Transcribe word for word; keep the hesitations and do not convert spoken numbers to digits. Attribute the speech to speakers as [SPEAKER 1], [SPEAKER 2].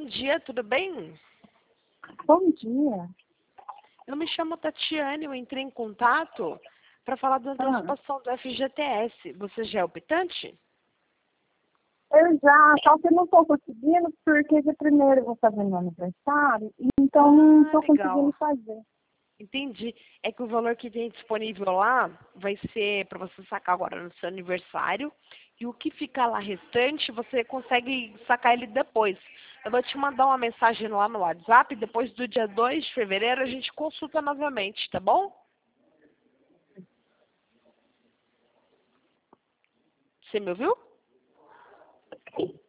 [SPEAKER 1] dia, tudo bem?
[SPEAKER 2] Bom dia.
[SPEAKER 1] Eu me chamo Tatiane, eu entrei em contato para falar da
[SPEAKER 2] Ah,
[SPEAKER 1] antecipação do F G T S. Você já é optante?
[SPEAKER 2] eu já, só que eu não estou conseguindo, porque de primeiro eu vou fazer meu aniversário, então não
[SPEAKER 1] Ah,
[SPEAKER 2] estou conseguindo
[SPEAKER 1] legal.
[SPEAKER 2] fazer.
[SPEAKER 1] Entendi. É que o valor que tem disponível lá vai ser para você sacar agora no seu aniversário. E o que ficar lá restante, você consegue sacar ele depois. Eu vou te mandar uma mensagem lá no WhatsApp. Depois do dia dois de fevereiro, a gente consulta novamente, tá bom? Você me ouviu?